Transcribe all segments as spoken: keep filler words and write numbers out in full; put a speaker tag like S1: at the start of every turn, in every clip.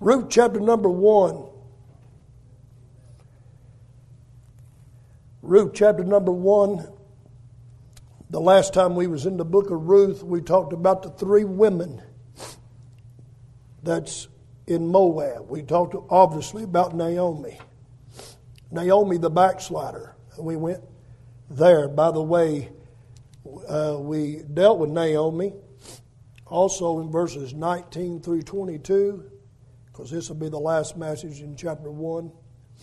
S1: Ruth chapter number one. Ruth chapter number one. The last time we was in the book of Ruth, we talked about the three women that's in Moab. We talked obviously about Naomi. Naomi the backslider. We went there. By the way, uh, we dealt with Naomi also in verses nineteen through twenty-two, because this will be the last message in chapter one.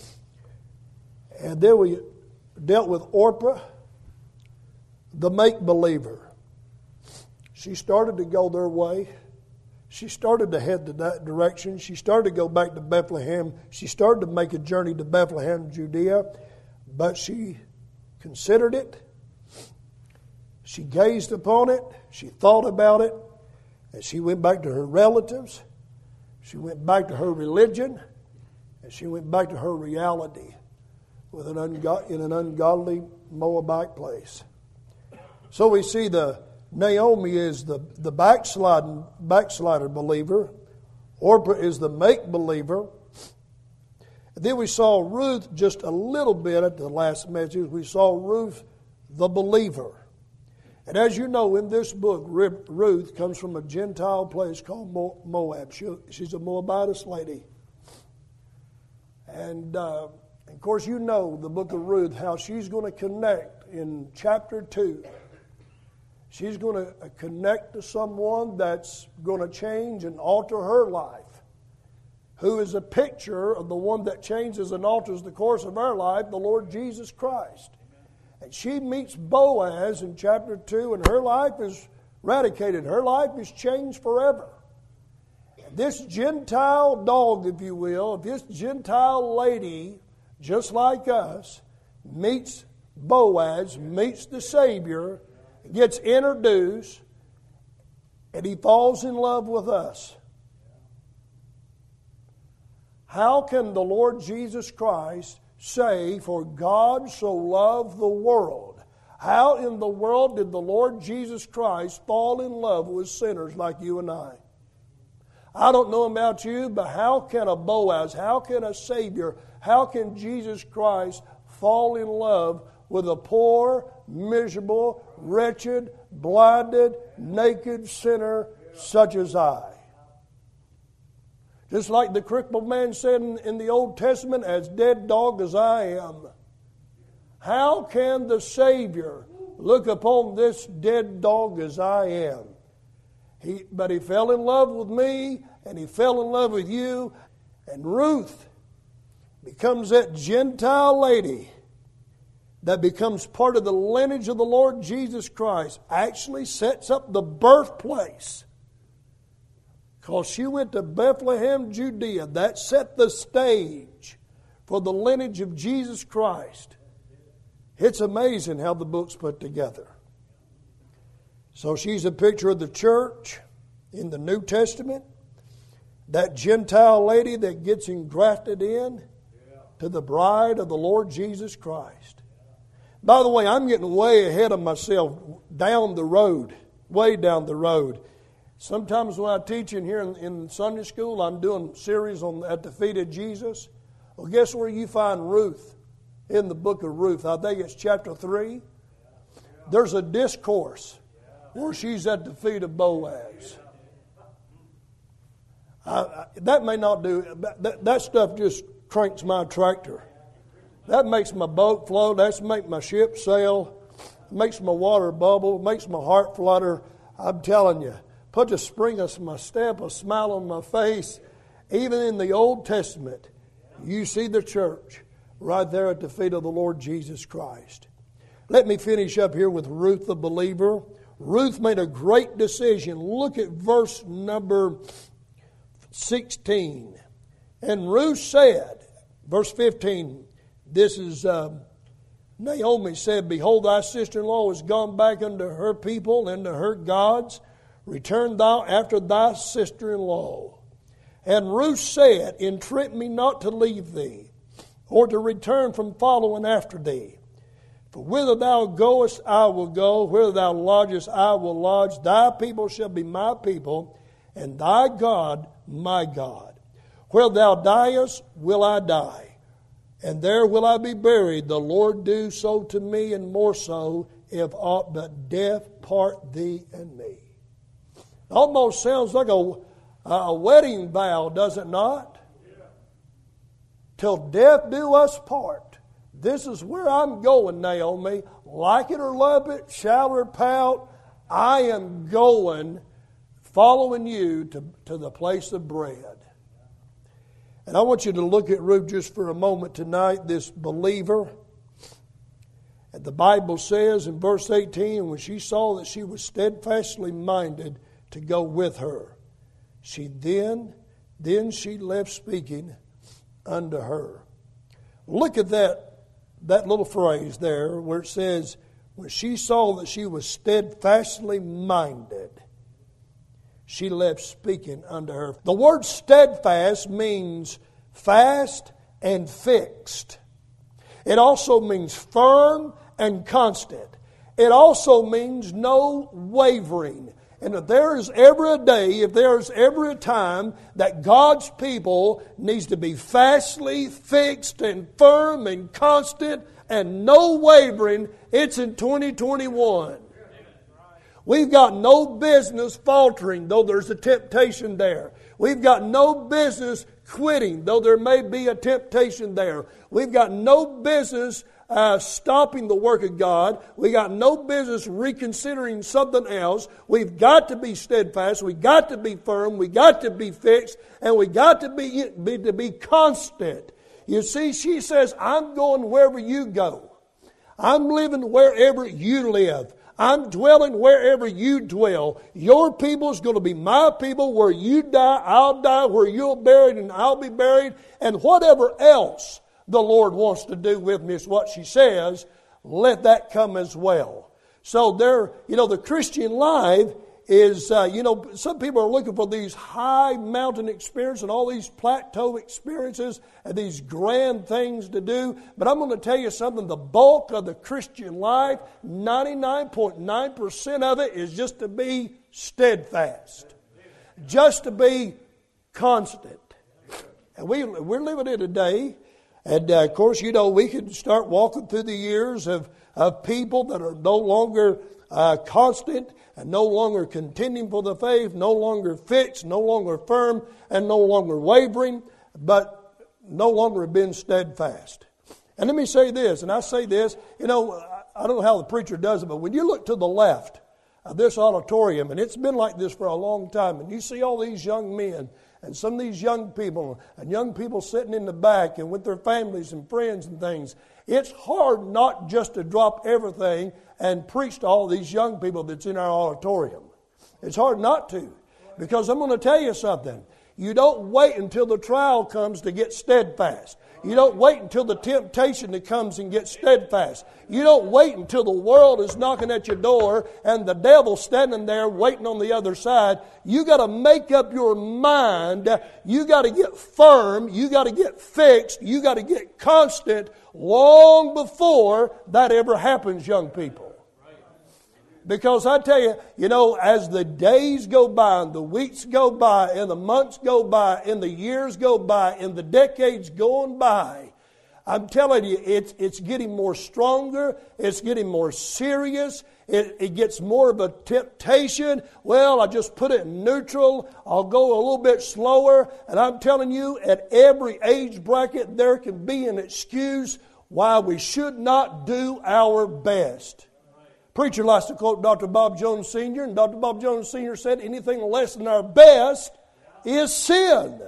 S1: And then we dealt with Orpah, the make-believer. She started to go their way. She started to head to that direction. She started to go back to Bethlehem. She started to make a journey to Bethlehem, Judea. But she considered it. She gazed upon it. She thought about it. And she went back to her relatives. She went back to her religion. And she went back to her reality with an ungo- in an ungodly Moabite place. So we see the Naomi is the, the backsliding, backslider believer. Orpah is the make-believer. And then we saw Ruth just a little bit at the last message. We saw Ruth the believer. And as you know, in this book, Ruth comes from a Gentile place called Moab. She, she's a Moabitess lady. And, uh, of course, you know the book of Ruth, how she's going to connect in chapter two. She's going to connect to someone that's going to change and alter her life, who is a picture of the one that changes and alters the course of our life, the Lord Jesus Christ. And she meets Boaz in chapter two, and her life is eradicated. Her life is changed forever. And this Gentile dog, if you will, if this Gentile lady, just like us, meets Boaz, meets the Savior, gets introduced, and he falls in love with us. How can the Lord Jesus Christ say, "For God so loved the world"? How in the world did the Lord Jesus Christ fall in love with sinners like you and I? I don't know about you, but how can a Boaz, how can a Savior, how can Jesus Christ fall in love with a poor, miserable, wretched, blinded, naked sinner such as I? Just like the crippled man said in, in the Old Testament, "As dead dog as I am." How can the Savior look upon this dead dog as I am? He, but he fell in love with me, and he fell in love with you. And Ruth becomes that Gentile lady that becomes part of the lineage of the Lord Jesus Christ, actually sets up the birthplace. Because she went to Bethlehem, Judea. That set the stage for the lineage of Jesus Christ. It's amazing how the book's put together. So she's a picture of the church in the New Testament. That Gentile lady that gets engrafted in to the bride of the Lord Jesus Christ. By the way, I'm getting way ahead of myself down the road, way down the road. Sometimes when I teach in here in, in Sunday school, I'm doing series on at the feet of Jesus. Well, guess where you find Ruth in the book of Ruth? I think it's chapter three. There's a discourse where she's at the feet of Boaz. I, I, that may not do, that, that stuff just cranks my tractor. That makes my boat float. That makes my ship sail. Makes my water bubble. Makes my heart flutter. I'm telling you, put a spring of my step, a smile on my face. Even in the Old Testament, you see the church right there at the feet of the Lord Jesus Christ. Let me finish up here with Ruth the believer. Ruth made a great decision. Look at verse number sixteen. And Ruth said, verse fifteen, this is uh, Naomi said, "Behold, thy sister-in-law is gone back unto her people and to her gods. Return thou after thy sister-in-law." And Ruth said, "Entreat me not to leave thee, or to return from following after thee. For whither thou goest, I will go. Whither thou lodgest, I will lodge. Thy people shall be my people, and thy God my God. Where thou diest, will I die, and there will I be buried. The Lord do so to me, and more so, if aught but death part thee and me. Almost sounds like a, a wedding vow, does it not? Yeah. Till death do us part. This is where I'm going, Naomi. Like it or love it, shout or pout, I am going, following you to, to the place of bread. And I want you to look at Ruth just for a moment tonight, this believer. And the Bible says in verse eighteen, when she saw that she was steadfastly minded to go with her, she then, then she left speaking unto her. Look at that, that little phrase there where it says, when she saw that she was steadfastly minded, she left speaking unto her. The word steadfast means fast and fixed. It also means firm and constant. It also means no wavering. And if there is ever a day, if there is ever a time that God's people needs to be fastly fixed and firm and constant and no wavering, it's in twenty twenty-one. We've got no business faltering, though there's a temptation there. We've got no business quitting, though there may be a temptation there. We've got no business uh, stopping the work of God. We've got no business reconsidering something else. We've got to be steadfast. We've got to be firm. We've got to be fixed. And we've got to be, be, to be constant. You see, she says, I'm going wherever you go. I'm living wherever you live. I'm dwelling wherever you dwell. Your people is going to be my people. Where you die, I'll die. Where you're buried, and I'll be buried. And whatever else the Lord wants to do with me is what she says. Let that come as well. So there, you know, the Christian life is, uh, you know, some people are looking for these high mountain experiences and all these plateau experiences and these grand things to do. But I'm going to tell you something. The bulk of the Christian life, ninety-nine point nine percent of it is just to be steadfast. Just to be constant. And we, we're living in a day, and uh, of course, you know, we could start walking through the years of, of people that are no longer uh, constant, and no longer contending for the faith, no longer fixed, no longer firm, and no longer wavering, but no longer being steadfast. And let me say this, and I say this, you know, I don't know how the preacher does it, but when you look to the left of this auditorium, and it's been like this for a long time, and you see all these young men, and some of these young people, and young people sitting in the back, and with their families and friends and things, it's hard not just to drop everything and preach to all these young people that's in our auditorium. It's hard not to. Because I'm going to tell you something. You don't wait until the trial comes to get steadfast. You don't wait until the temptation that comes and get steadfast. You don't wait until the world is knocking at your door and the devil's standing there waiting on the other side. You got to make up your mind. You got to get firm. You got to get fixed. You got to get constant long before that ever happens, young people. Because I tell you, you know, as the days go by and the weeks go by and the months go by and the years go by and the decades going by, I'm telling you, it's, it's getting more stronger. It's getting more serious. It, it gets more of a temptation. Well, I just put it in neutral. I'll go a little bit slower. And I'm telling you, at every age bracket, there can be an excuse why we should not do our best. Preacher likes to quote Doctor Bob Jones Senior, and Doctor Bob Jones Senior said anything less than our best is sin.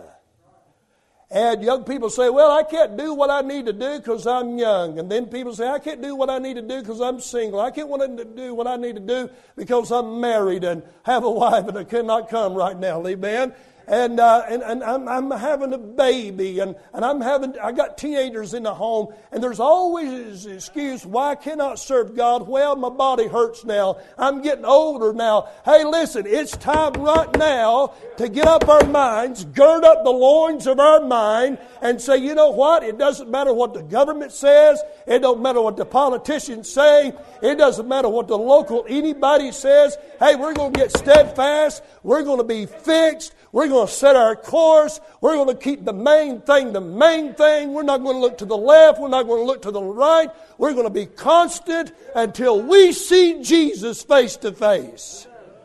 S1: And young people say, well, I can't do what I need to do because I'm young. And then people say, I can't do what I need to do because I'm single. I can't want to do what I need to do because I'm married and have a wife and I cannot come right now. Amen. And, uh, and and I'm, I'm having a baby, and, and I'm having I got teenagers in the home, and there's always an excuse why I cannot serve God. Well, my body hurts now. I'm getting older now. Hey, listen, it's time right now to get up our minds, gird up the loins of our mind, and say, you know what? It doesn't matter what the government says. It don't matter what the politicians say. It doesn't matter what the local anybody says. Hey, we're going to get steadfast. We're going to be fixed. We're going to set our course. We're going to keep the main thing the main thing. We're not going to look to the left. We're not going to look to the right. We're going to be constant until we see Jesus face to face.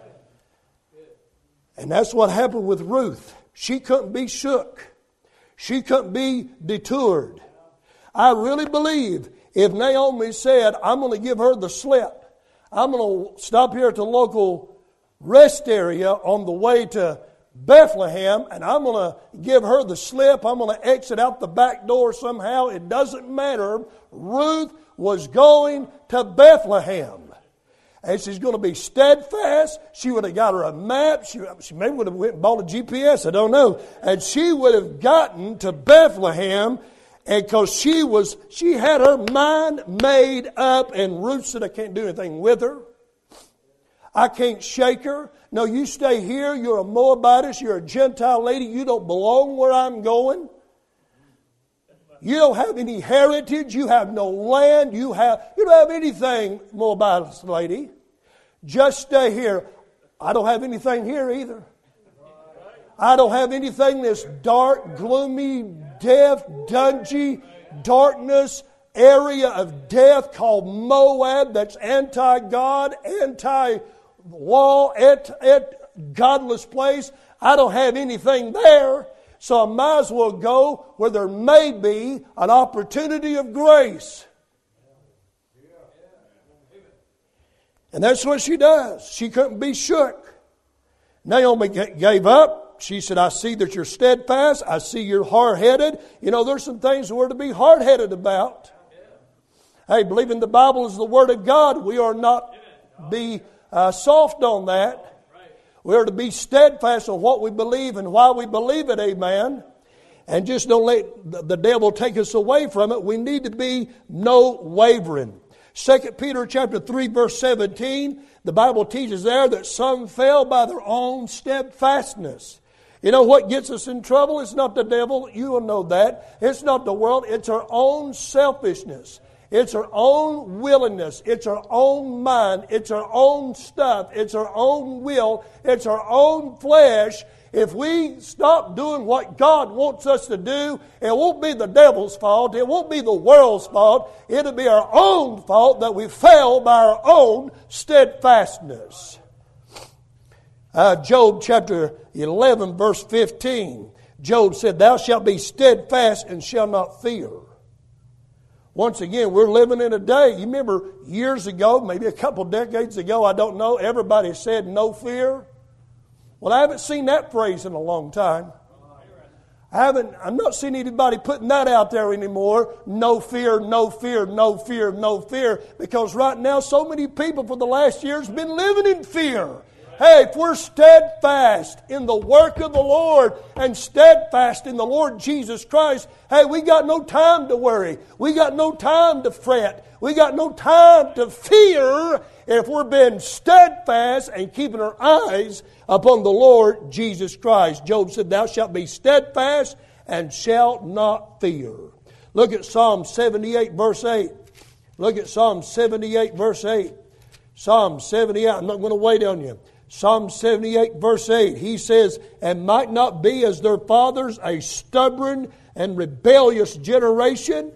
S1: And that's what happened with Ruth. She couldn't be shook. She couldn't be detoured. I really believe if Naomi said, I'm going to give her the slip, I'm going to stop here at the local rest area on the way to Bethlehem, and I'm going to give her the slip. I'm going to exit out the back door somehow. It doesn't matter. Ruth was going to Bethlehem. And she's going to be steadfast. She would have got her a map. She, she maybe would have went and bought a G P S. I don't know. And she would have gotten to Bethlehem. And because she was, she had her mind made up. And Ruth said, I can't do anything with her. I can't shake her. No, you stay here. You're a Moabitess. You're a Gentile lady. You don't belong where I'm going. You don't have any heritage. You have no land. You have you don't have anything, Moabitess lady. Just stay here. I don't have anything here either. I don't have anything this dark, gloomy, death, dungy, darkness area of death called Moab that's anti-God, anti-law, anti-godless place. I don't have anything there. So I might as well go where there may be an opportunity of grace. And that's what she does. She couldn't be shook. Naomi gave up. She said, I see that you're steadfast. I see you're hard-headed. You know, there's some things we're to be hard-headed about. Hey, believing the Bible is the Word of God, we are not be uh, soft on that. We are to be steadfast on what we believe and why we believe it, amen. And just don't let the devil take us away from it. We need to be no wavering. Second Peter chapter three, verse seventeen, the Bible teaches there that some fell by their own steadfastness. You know what gets us in trouble? It's not the devil. You will know that. It's not the world. It's our own selfishness. It's our own willingness. It's our own mind. It's our own stuff. It's our own will. It's our own flesh. If we stop doing what God wants us to do, it won't be the devil's fault. It won't be the world's fault. It'll be our own fault that we fell by our own steadfastness. Uh, Job chapter eleven, verse fifteen. Job said, Thou shalt be steadfast and shalt not fear. Once again, we're living in a day. You remember years ago, maybe a couple decades ago, I don't know, everybody said no fear. Well, I haven't seen that phrase in a long time. I haven't, I'm not seeing anybody putting that out there anymore. No fear, no fear, no fear, no fear. Because right now, so many people for the last years have been living in fear. Hey, if we're steadfast in the work of the Lord and steadfast in the Lord Jesus Christ, hey, we got no time to worry. We got no time to fret. We got no time to fear if we're being steadfast and keeping our eyes upon the Lord Jesus Christ. Job said, Thou shalt be steadfast and shalt not fear. Look at Psalm seventy-eight, verse eight. Look at Psalm seventy-eight, verse eight. Psalm seventy-eight, I'm not going to wait on you. Psalm seventy-eight, verse eight, he says, And might not be as their fathers a stubborn and rebellious generation.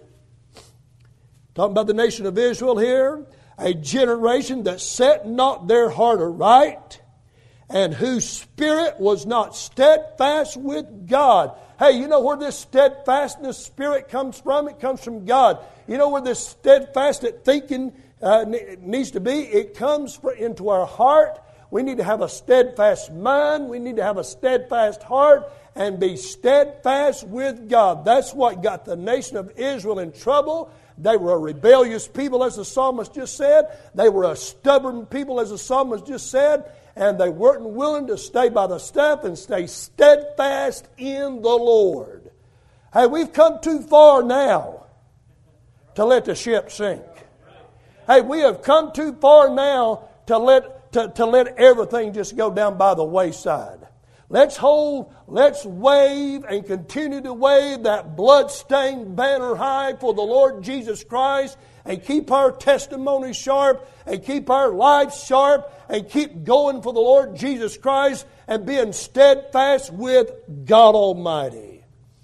S1: Talking about the nation of Israel here. A generation that set not their heart aright, and whose spirit was not steadfast with God. Hey, you know where this steadfastness spirit comes from? It comes from God. You know where this steadfast thinking uh, needs to be? It comes into our heart. We need to have a steadfast mind. We need to have a steadfast heart and be steadfast with God. That's what got the nation of Israel in trouble. They were a rebellious people, as the psalmist just said. They were a stubborn people, as the psalmist just said. And they weren't willing to stay by the stuff and stay steadfast in the Lord. Hey, we've come too far now to let the ship sink. Hey, we have come too far now to let to, to let everything just go down by the wayside. Let's hold, let's wave and continue to wave that blood-stained banner high for the Lord Jesus Christ and keep our testimony sharp and keep our lives sharp and keep going for the Lord Jesus Christ and being steadfast with God Almighty.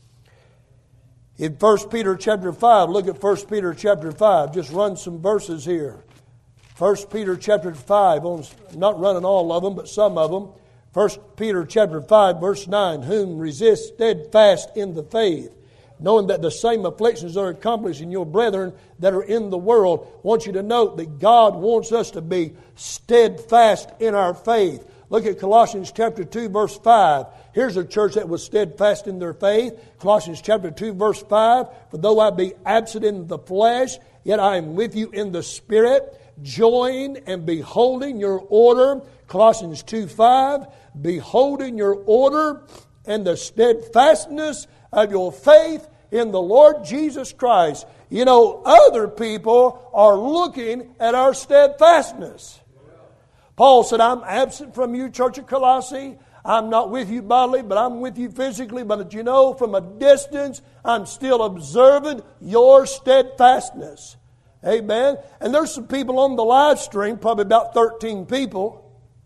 S1: In First Peter chapter five, look at First Peter chapter five. Just run some verses here. First Peter chapter five, I'm not running all of them, but some of them. First Peter chapter five, verse nine, whom resist steadfast in the faith, knowing that the same afflictions are accomplished in your brethren that are in the world. I want you to note that God wants us to be steadfast in our faith. Look at Colossians chapter two, verse five. Here's a church that was steadfast in their faith. Colossians chapter two, verse five. For though I be absent in the flesh, yet I am with you in the Spirit, joying and beholding your order. Colossians two, five. Beholding your order and the steadfastness of your faith in the Lord Jesus Christ. You know, other people are looking at our steadfastness. Paul said, I'm absent from you, church of Colossae. I'm not with you bodily, but I'm with you physically. But you know, from a distance, I'm still observing your steadfastness. Amen. And there's some people on the live stream, probably about thirteen people,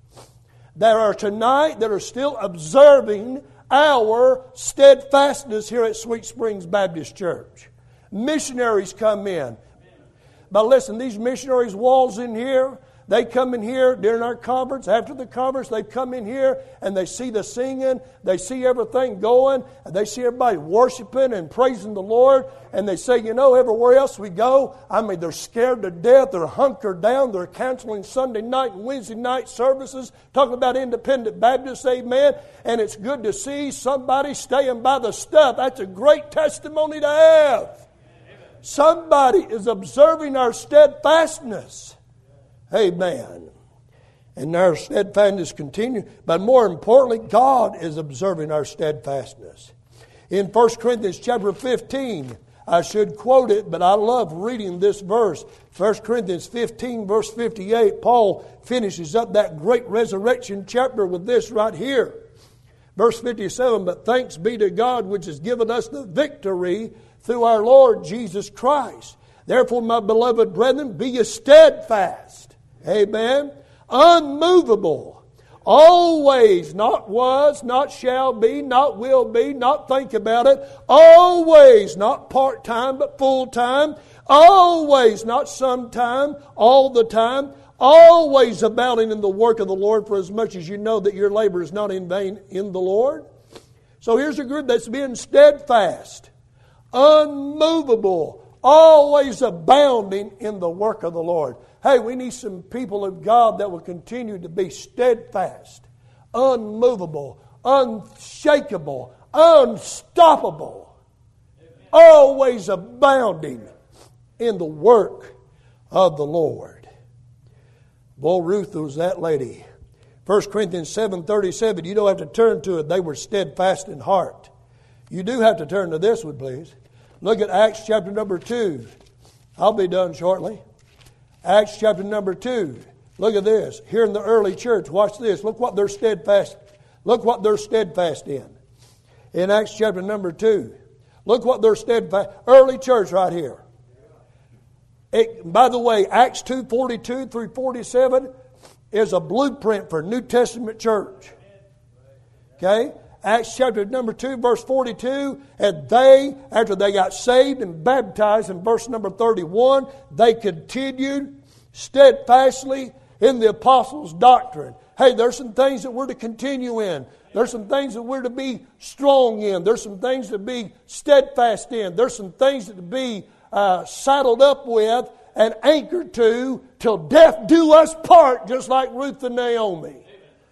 S1: that are tonight that are still observing our steadfastness here at Sweet Springs Baptist Church. Missionaries come in. But listen, these missionaries' walls in here, they come in here during our conference. After the conference, they come in here and they see the singing. They see everything going. And they see everybody worshiping and praising the Lord. And they say, you know, everywhere else we go, I mean, they're scared to death. They're hunkered down. They're canceling Sunday night and Wednesday night services, talking about independent Baptists, amen. And it's good to see somebody staying by the stuff. That's a great testimony to have. Somebody is observing our steadfastness. Amen. And our steadfastness continue. But more importantly, God is observing our steadfastness. In First Corinthians chapter fifteen, I should quote it, but I love reading this verse. First Corinthians fifteen, verse fifty-eight, Paul finishes up that great resurrection chapter with this right here. Verse fifty-seven, but thanks be to God which has given us the victory through our Lord Jesus Christ. Therefore, my beloved brethren, be ye steadfast. Amen. Unmovable. Always, not was, not shall be, not will be, not think about it. Always, not part-time, but full-time. Always, not sometime, all the time. Always abounding in the work of the Lord, for as much as you know that your labor is not in vain in the Lord. So here's a group that's being steadfast, unmovable, always abounding in the work of the Lord. Hey, we need some people of God that will continue to be steadfast, unmovable, unshakable, unstoppable, always abounding in the work of the Lord. Boy, Ruth was that lady. First Corinthians seven thirty-seven, you don't have to turn to it. They were steadfast in heart. You do have to turn to this one, please. Look at Acts chapter number two. I'll be done shortly. Acts chapter number two. Look at this. Here in the early church, watch this. Look what they're steadfast. Look what they're steadfast in. In Acts chapter number two. Look what they're steadfast. Early church right here. It, by the way, Acts two forty-two through forty-seven is a blueprint for New Testament church. Okay? Acts chapter number two, verse forty-two, and they, after they got saved and baptized in verse number thirty-one, they continued steadfastly in the apostles' doctrine. Hey, there's some things that we're to continue in. There's some things that we're to be strong in. There's some things to be steadfast in. There's some things that to be uh, saddled up with and anchored to till death do us part, just like Ruth and Naomi.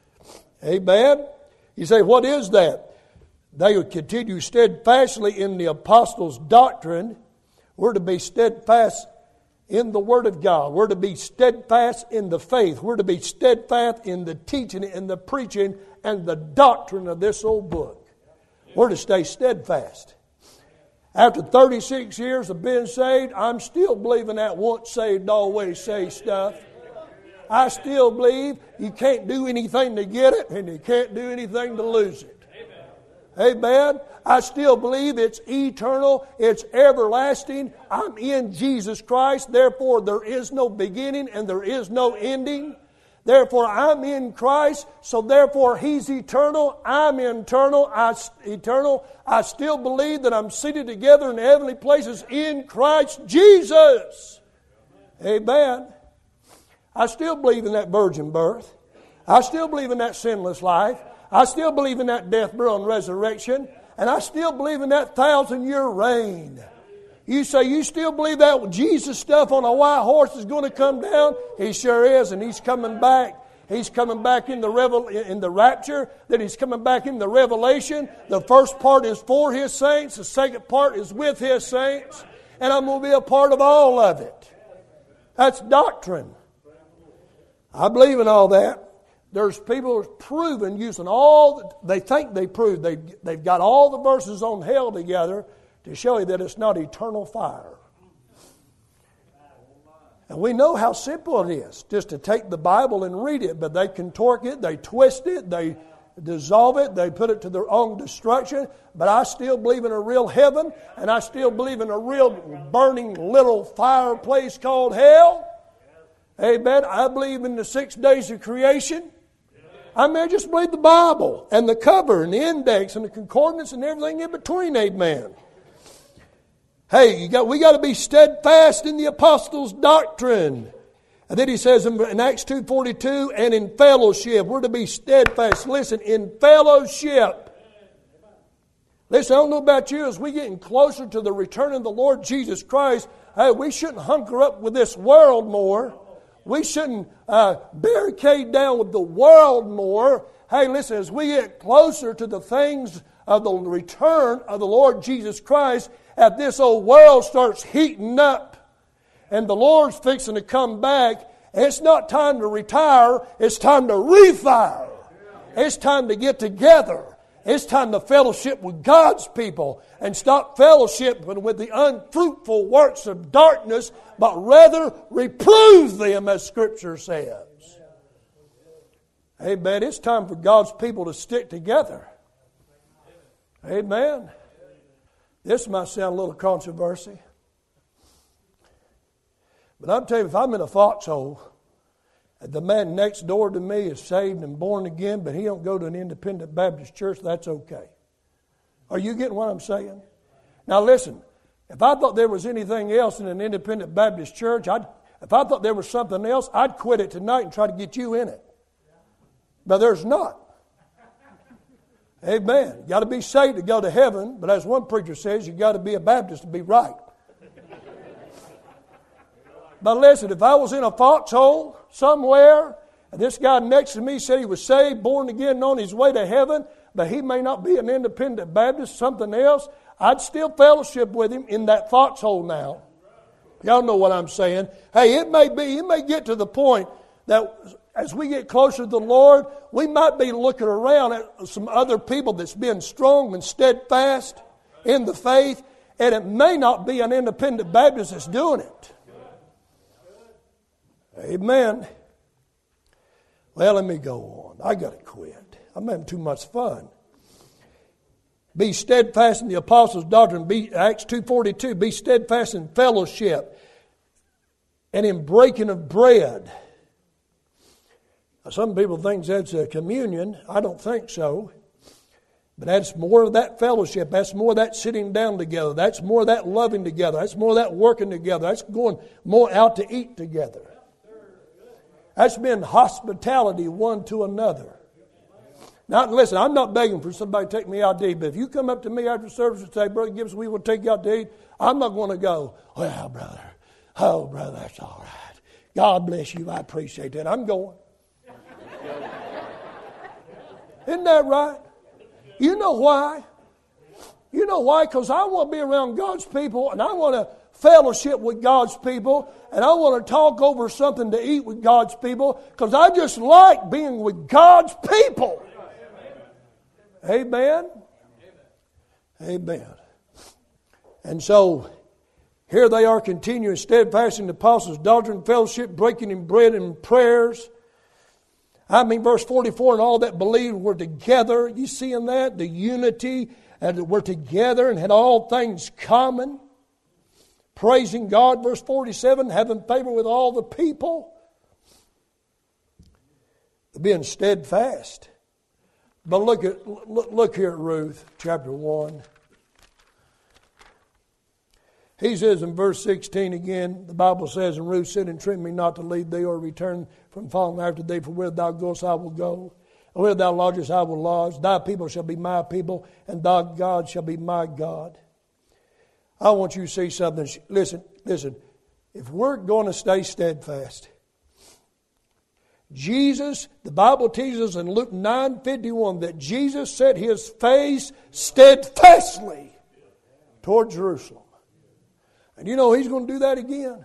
S1: Amen. You say, what is that? They would continue steadfastly in the apostles' doctrine. We're to be steadfast in the Word of God. We're to be steadfast in the faith. We're to be steadfast in the teaching and the preaching and the doctrine of this old book. We're to stay steadfast. After thirty-six years of being saved, I'm still believing that once saved, always saved stuff. I still believe you can't do anything to get it and you can't do anything to lose it. Amen. Amen. I still believe it's eternal, it's everlasting. I'm in Jesus Christ, therefore there is no beginning and there is no ending. Therefore, I'm in Christ, so therefore He's eternal, I'm eternal, I, eternal. I still believe that I'm seated together in heavenly places in Christ Jesus. Amen. I still believe in that virgin birth. I still believe in that sinless life. I still believe in that death, burial, and resurrection. And I still believe in that thousand-year reign. You say you still believe that Jesus stuff on a white horse is going to come down? He sure is, and He's coming back. He's coming back in the revel in the rapture. Then He's coming back in the revelation. The first part is for His saints. The second part is with His saints. And I'm going to be a part of all of it. That's doctrine. I believe in all that. There's people proven using all, they think they proved, they, they've got all the verses on hell together to show you that it's not eternal fire. And we know how simple it is just to take the Bible and read it, but they contort it, they twist it, they dissolve it, they put it to their own destruction. But I still believe in a real heaven, and I still believe in a real burning little fireplace called hell. Amen. I believe in the six days of creation. I mean, I just believe the Bible and the cover and the index and the concordance and everything in between. Amen. Hey, you got, we got to be steadfast in the apostles' doctrine. And then he says in Acts two forty-two, and in fellowship. We're to be steadfast. Listen, in fellowship. Listen, I don't know about you, as we're getting closer to the return of the Lord Jesus Christ, hey, we shouldn't hunker up with this world more. We shouldn't uh, barricade down with the world more. Hey, listen, as we get closer to the things of the return of the Lord Jesus Christ, as this old world starts heating up and the Lord's fixing to come back, it's not time to retire, it's time to refire. It's time to get together. It's time to fellowship with God's people and stop fellowship with the unfruitful works of darkness, but rather reprove them, as Scripture says. Amen. It's time for God's people to stick together. Amen. This might sound a little controversy, but I'm telling you, if I'm in a foxhole, and the man next door to me is saved and born again, but he don't go to an independent Baptist church, that's okay. Are you getting what I'm saying? Now listen, if I thought there was anything else in an independent Baptist church, I'd, if I thought there was something else, I'd quit it tonight and try to get you in it. But there's not. Amen. You got to be saved to go to heaven, but as one preacher says, you got to be a Baptist to be right. But listen, if I was in a foxhole somewhere, and this guy next to me said he was saved, born again, and on his way to heaven, but he may not be an independent Baptist, something else, I'd still fellowship with him in that foxhole now. Y'all know what I'm saying. Hey, it may be, it may get to the point that as we get closer to the Lord, we might be looking around at some other people that's been strong and steadfast in the faith, and it may not be an independent Baptist that's doing it. Amen. Well, let me go on. I got to quit. I'm having too much fun. Be steadfast in the apostles' doctrine. Be, Acts two forty-two, be steadfast in fellowship and in breaking of bread. Now, some people think that's a communion. I don't think so. But that's more of that fellowship. That's more of that sitting down together. That's more of that loving together. That's more of that working together. That's going more out to eat together. That's been hospitality one to another. Now, listen, I'm not begging for somebody to take me out to eat, but if you come up to me after service and say, Brother Gibbs, we will take you out to eat, I'm not going to go, well, brother, oh, brother, that's all right. God bless you, I appreciate that. I'm going. Isn't that right? You know why? You know why? Because I want to be around God's people, and I want to fellowship with God's people, and I want to talk over something to eat with God's people, because I just like being with God's people. Amen? Amen. And so, here they are continuing steadfast in the apostles' doctrine, fellowship, breaking in bread and prayers. I mean, verse forty-four, and all that believed were together. You seeing that? The unity, and were together and had all things common. Praising God, verse forty-seven, having favor with all the people. being steadfast. But look at look, look here at Ruth chapter one. He says in verse sixteen again, the Bible says, and Ruth said, entreat me not to leave thee or return from following after thee, for where thou goest I will go, and where thou lodgest I will lodge. Thy people shall be my people, and thy God shall be my God. I want you to see something. Listen, listen. If we're going to stay steadfast, Jesus, the Bible teaches us in Luke nine fifty-one that Jesus set his face steadfastly toward Jerusalem. And you know he's going to do that again.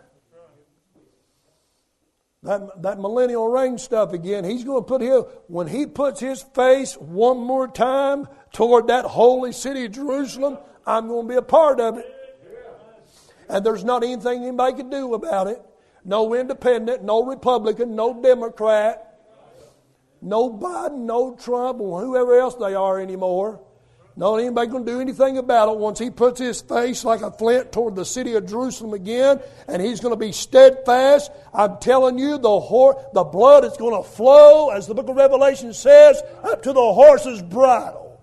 S1: That, that millennial reign stuff again. He's going to put his, when he puts his face one more time toward that holy city of Jerusalem, I'm going to be a part of it. And there's not anything anybody can do about it. No independent, no Republican, no Democrat, no Biden, no Trump, or whoever else they are anymore. Not anybody going to do anything about it once he puts his face like a flint toward the city of Jerusalem again, and he's going to be steadfast. I'm telling you, the hor- the blood is going to flow, as the book of Revelation says, up to the horse's bridle.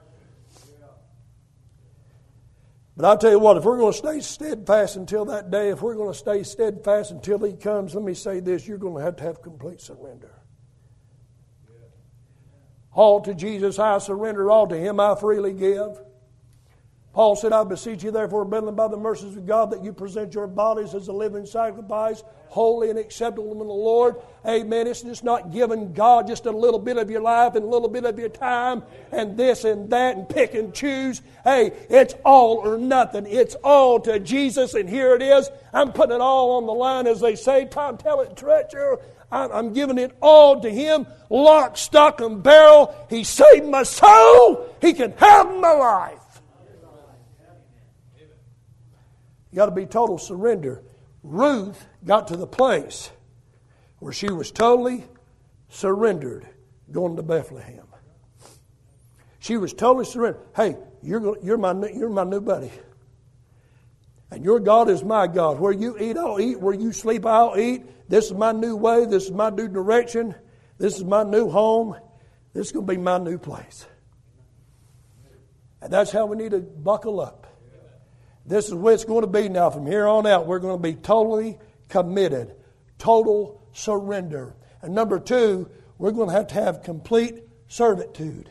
S1: But I'll tell you what, if we're going to stay steadfast until that day, if we're going to stay steadfast until he comes, let me say this, you're going to have to have complete surrender. All to Jesus I surrender, all to him I freely give. Paul said, I beseech you therefore, brethren, by the mercies of God, that you present your bodies as a living sacrifice, holy and acceptable in the Lord. Amen. It's just not giving God just a little bit of your life and a little bit of your time and this and that and pick and choose. Hey, it's all or nothing. It's all to Jesus, and here it is. I'm putting it all on the line, as they say. Tom, tell it, treasure. I'm giving it all to him, lock, stock, and barrel. He saved my soul. He can have my life. You got to be total surrender. Ruth got to the place where she was totally surrendered going to Bethlehem. She was totally surrendered. Hey, you're, you're, my, you're my new buddy. And your God is my God. Where you eat, I'll eat. Where you sleep, I'll eat. This is my new way. This is my new direction. This is my new home. This is going to be my new place. And that's how we need to buckle up. This is where it's going to be now. From here on out, we're going to be totally committed. Total surrender. And number two, we're going to have to have complete servitude.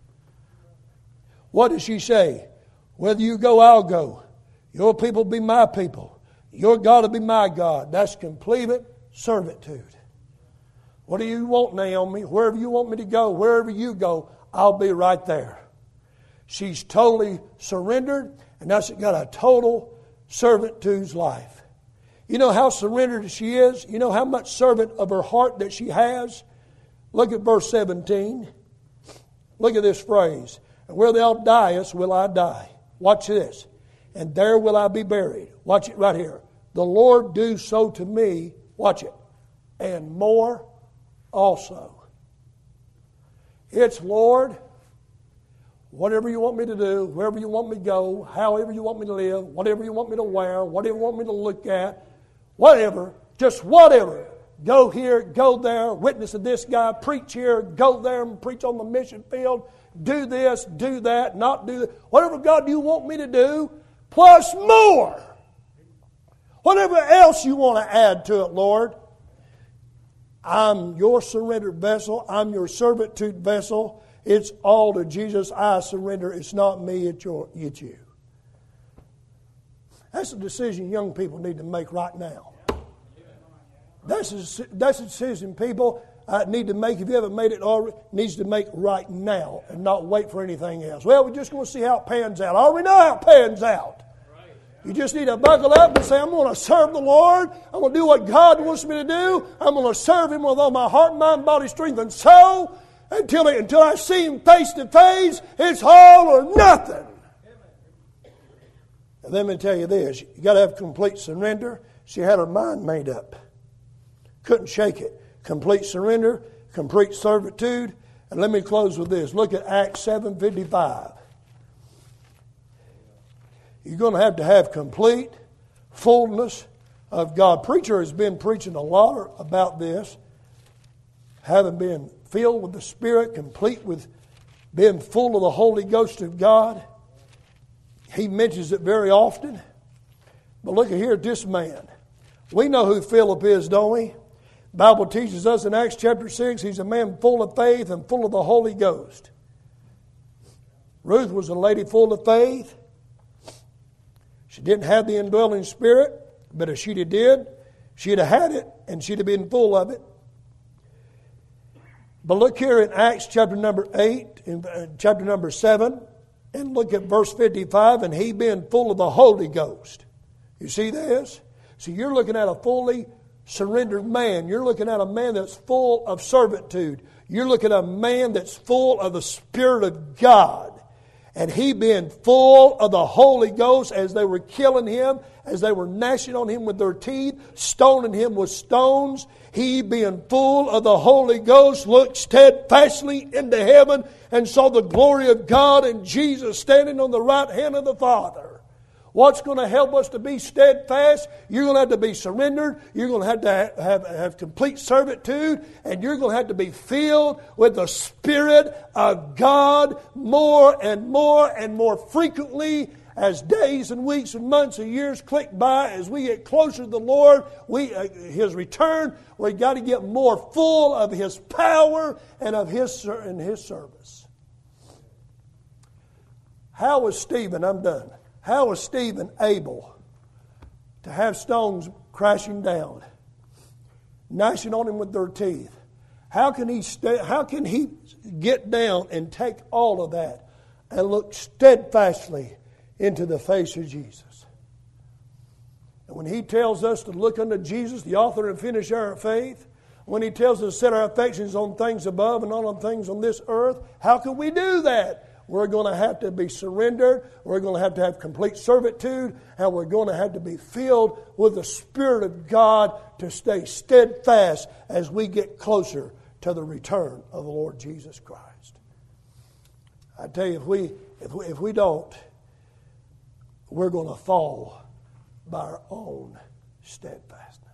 S1: What does she say? Whether you go, I'll go. Your people be my people. Your God will be my God. That's complete servitude. What do you want, Naomi? Wherever you want me to go, wherever you go, I'll be right there. She's totally surrendered, and that's got a total servitude's life. You know how surrendered she is? You know how much servant of her heart that she has? Look at verse seventeen. Look at this phrase. And where thou diest will I die. Watch this. And there will I be buried. Watch it right here. The Lord do so to me, watch it, and more also. It's, Lord, whatever you want me to do, wherever you want me to go, however you want me to live, whatever you want me to wear, whatever you want me to look at, whatever, just whatever. Go here, go there, witness to this guy, preach here, go there and preach on the mission field, do this, do that, not do that. Whatever, God, you want me to do, plus more. Whatever else you want to add to it, Lord. I'm your surrendered vessel. I'm your servitude vessel. It's all to Jesus. I surrender. It's not me, it's, your, it's you. That's a decision young people need to make right now. That's a, that's a decision people uh, need to make. If you haven't made it already, needs to make right now and not wait for anything else. Well, we're just going to see how it pans out. I already know how it pans out. You just need to buckle up and say, I'm going to serve the Lord. I'm going to do what God wants me to do. I'm going to serve Him with all my heart, mind, body, strength, and soul. Until, until I see Him face to face, it's all or nothing. And let me tell you this. You got to have complete surrender. She had her mind made up. Couldn't shake it. Complete surrender, complete servitude. And let me close with this. Look at Acts seven fifty-five. You're going to have to have complete fullness of God. Preacher has been preaching a lot about this. having been filled with the Spirit, complete with being full of the Holy Ghost of God. He mentions it very often. But look at here at this man. We know who Philip is, don't we? The Bible teaches us in Acts chapter six, he's a man full of faith and full of the Holy Ghost. Ruth was a lady full of faith. She didn't have the indwelling Spirit, but if she'd have did, she'd have had it and she'd have been full of it. But look here in Acts chapter number eight, in chapter number seven, and look at verse fifty-five, and he being full of the Holy Ghost. You see this? So you're looking at a fully surrendered man. You're looking at a man that's full of servitude. You're looking at a man that's full of the Spirit of God. And he being full of the Holy Ghost as they were killing him, as they were gnashing on him with their teeth, stoning him with stones, he being full of the Holy Ghost looked steadfastly into heaven and saw the glory of God and Jesus standing on the right hand of the Father. What's going to help us to be steadfast? You're going to have to be surrendered. You're going to have to have, have, have complete servitude. And you're going to have to be filled with the Spirit of God more and more and more frequently as days and weeks and months and years click by. As we get closer to the Lord, we uh, His return, we've got to get more full of His power and of His, and His service. How was Stephen? I'm done. How was Stephen able to have stones crashing down, gnashing on him with their teeth? How can he stay, how can he get down and take all of that and look steadfastly into the face of Jesus? And when he tells us to look unto Jesus, the author and finisher of our faith, when he tells us to set our affections on things above and not on things on this earth, how can we do that? We're going to have to be surrendered. We're going to have to have complete servitude. And we're going to have to be filled with the Spirit of God to stay steadfast as we get closer to the return of the Lord Jesus Christ. I tell you, if we, if we, if we don't, we're going to fall by our own steadfastness.